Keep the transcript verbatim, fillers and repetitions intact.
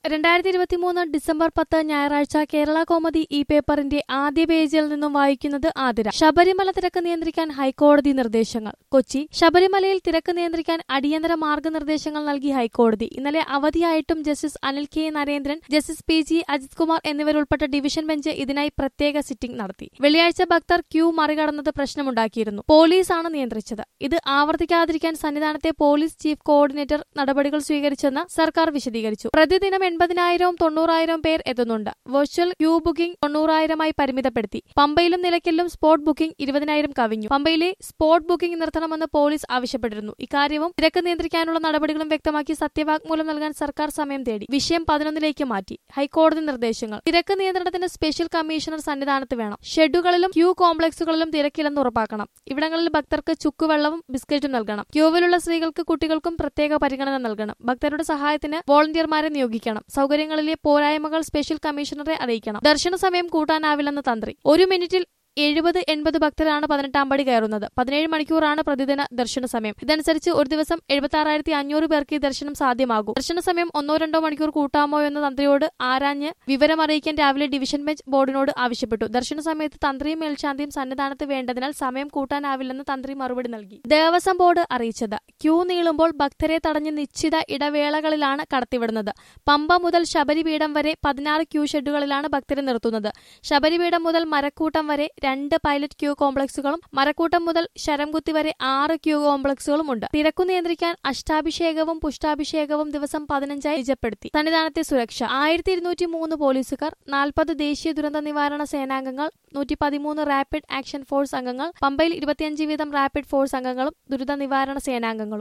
രണ്ടായിരത്തി ഇരുപത്തിമൂന്ന് ഡിസംബർ പത്ത് ഞായറാഴ്ച കേരള കൗമുദി ഈ പേപ്പറിന്റെ ആദ്യ പേജിൽ നിന്നും വായിക്കുന്നത് ആതിര. ശബരിമല തിരക്ക് നിയന്ത്രിക്കാൻ ഹൈക്കോടതി നിർദ്ദേശങ്ങൾ. കൊച്ചി. ശബരിമലയിൽ തിരക്ക് നിയന്ത്രിക്കാൻ അടിയന്തര മാർഗനിർദ്ദേശങ്ങൾ നൽകി ഹൈക്കോടതി. ഇന്നലെ അവധിയായിട്ടും justice Anil K Narendran, justice P G Ajith Kumar എന്നിവരുൾപ്പെട്ട ഡിവിഷൻ ബെഞ്ച് ഇതിനായി പ്രത്യേക സിറ്റിംഗ് നടത്തി. വെള്ളിയാഴ്ച ഭക്തർ ക്യൂ മറികടന്നത് പ്രശ്നമുണ്ടാക്കിയിരുന്നു. പോലീസാണ് നിയന്ത്രിച്ചത്. ഇത് ആവർത്തിക്കാതിരിക്കാൻ സന്നിധാനത്തെ പോലീസ് ചീഫ് കോർഡിനേറ്റർ നടപടികൾ സ്വീകരിച്ചെന്ന് സർക്കാർ വിശദീകരിച്ചു. പ്രതിദിനം എൺപതിനായിരവും തൊണ്ണൂറായിരവും പേർ എത്തുന്നുണ്ട്. വെർച്വൽ ക്യൂ ബുക്കിംഗ് തൊണ്ണൂറായിരമായി പരിമിതപ്പെടുത്തി. പമ്പയിലും നിലയ്ക്കലിലും സ്പോട്ട് ബുക്കിംഗ് ഇരുപതിനായിരം കവിഞ്ഞു. പമ്പയിലെ സ്പോട്ട് ബുക്കിംഗ് നിർത്തണമെന്ന് പോലീസ് ആവശ്യപ്പെട്ടിരുന്നു. ഇക്കാര്യവും തിരക്ക് നിയന്ത്രിക്കാനുള്ള നടപടികളും വ്യക്തമാക്കി സത്യവാങ്മൂലം നൽകാൻ സർക്കാർ സമയം തേടി. വിഷയം പതിനൊന്നിലേക്ക് മാറ്റി. ഹൈക്കോടതി നിർദ്ദേശങ്ങൾ. തിരക്ക് നിയന്ത്രണത്തിന് സ്പെഷ്യൽ കമ്മീഷണർ സന്നിധാനത്ത് വേണം. ഷെഡുകളിലും ക്യൂ കോംപ്ലക്സുകളിലും തിരക്കില്ലെന്ന് ഉറപ്പാക്കണം. ഇവിടങ്ങളിൽ ഭക്തർക്ക് ചുക്കുവെള്ളവും ബിസ്ക്കറ്റും നൽകണം. ക്യൂവിലുള്ള സ്ത്രീകൾക്ക് കുട്ടികൾക്കും പ്രത്യേക പരിഗണന നൽകണം. ഭക്തരുടെ സഹായത്തിന് വോളണ്ടിയർമാരെ നിയോഗിക്കണം. സൗകര്യങ്ങളിലെ പോരായ്മകൾ സ്പെഷ്യൽ കമ്മീഷണറെ അറിയിക്കണം. ദർശന സമയം കൂട്ടാനാവില്ലെന്ന് തന്ത്രി. ഒരു മിനിറ്റിൽ എഴുപത് എൺപത് ഭക്തരാണ് പതിനെട്ടാം പടി കയറുന്നത്. പതിനേഴ് മണിക്കൂറാണ് പ്രതിദിന ദർശന സമയം. ഇതനുസരിച്ച് ഒരു ദിവസം എഴുപത്തി ആറായിരത്തി അഞ്ഞൂറ് പേർക്ക് ഈ ദർശനം സാധ്യമാകും. ദർശന സമയം ഒന്നോ രണ്ടോ മണിക്കൂർ കൂട്ടാമോ എന്ന് തന്ത്രിയോട് ആരാഞ്ഞ് വിവരമറിയിക്കാൻ രാവിലെ ഡിവിഷൻ ബെഞ്ച് ബോർഡിനോട് ആവശ്യപ്പെട്ടു. ദർശന സമയത്ത് തന്ത്രിയും മേൽശാന്തിയും സന്നിധാനത്ത് വേണ്ടതിനാൽ സമയം കൂട്ടാനാവില്ലെന്ന് തന്ത്രി മറുപടി നൽകി. ദേവസ്വം ബോർഡ് അറിയിച്ചത്. ക്യൂ നീളുമ്പോൾ ഭക്തരെ തടഞ്ഞ് നിശ്ചിത ഇടവേളകളിലാണ് കടത്തിവിടുന്നത്. പമ്പ മുതൽ ശബരിപീഠം വരെ പതിനാറ് ക്യൂ ഷെഡുകളിലാണ് ഭക്തരെ നിർത്തുന്നത്. ശബരിപീഠം മുതൽ മരക്കൂട്ടം വരെ രണ്ട് പൈലറ്റ് ക്യൂ കോംപ്ലക്സുകളും മരക്കൂട്ടം മുതൽ ശരംകുത്തി വരെ ആറ് ക്യൂ കോംപ്ലക്സുകളും ഉണ്ട്. തിരക്കു നിയന്ത്രിക്കാൻ അഷ്ടാഭിഷേകവും പുഷ്ടാഭിഷേകവും ദിവസം പതിനഞ്ചായി നിജപ്പെടുത്തി. സന്നിധാനത്തെ സുരക്ഷ. ആയിരത്തി ഇരുന്നൂറ്റി മൂന്ന് പോലീസുകാർ, നാൽപ്പത് ദേശീയ ദുരന്ത നിവാരണ സേനാംഗങ്ങൾ, നൂറ്റി പതിമൂന്ന് റാപ്പിഡ് ആക്ഷൻ ഫോഴ്സ് അംഗങ്ങൾ, പമ്പയിൽ ഇരുപത്തിയഞ്ച് വീതം റാപ്പിഡ് ഫോഴ്സ് അംഗങ്ങളും ദുരിത നിവാരണ സേനാംഗങ്ങളും.